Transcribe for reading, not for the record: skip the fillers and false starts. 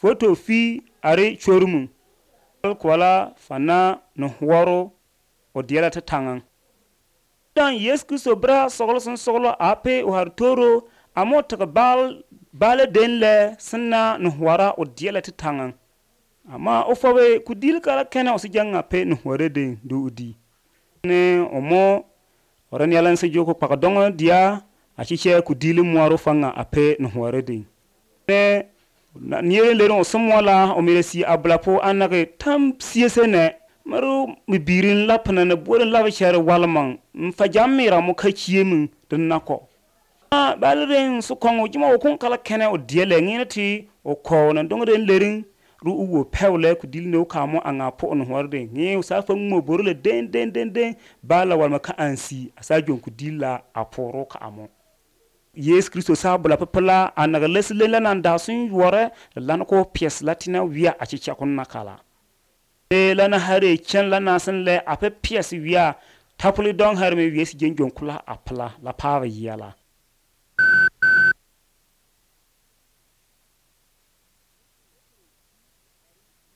foto fi are chormu kwala fana no woro o diela ta tangan dan Yesu Kristo bra soglo ape o har toro amo ta bal den le sanna no wara o diela ta tangan ama o fawe ku dil kala kena o si janga pe no wore de do udi ne omo oran yalan se joko paka dongo dia a chiche ku dil mwaro fanga ape no wore de ne niere le no somwala o meresi ablapo anake tam siesene maru mibirin lapana na bolen lava chere walman mfajamira mo kachiemu den nako balren su kongo jima o kon kala kene o diele nginati o ko na dongo den lerin ru uwo pewle ku dilno kamo anga po on horde ngi usafa mo borule den bala wal maka ansi asajon ku dilla aporo ka amo Yesu Kristo sabula papala anaga lesle lanan da sun wore lan ko pies latina wiya a cicha kun nakala lana hare chen lana san le ape pies wiya tapuli don harme wiya si jenjon kula apla la pawa yala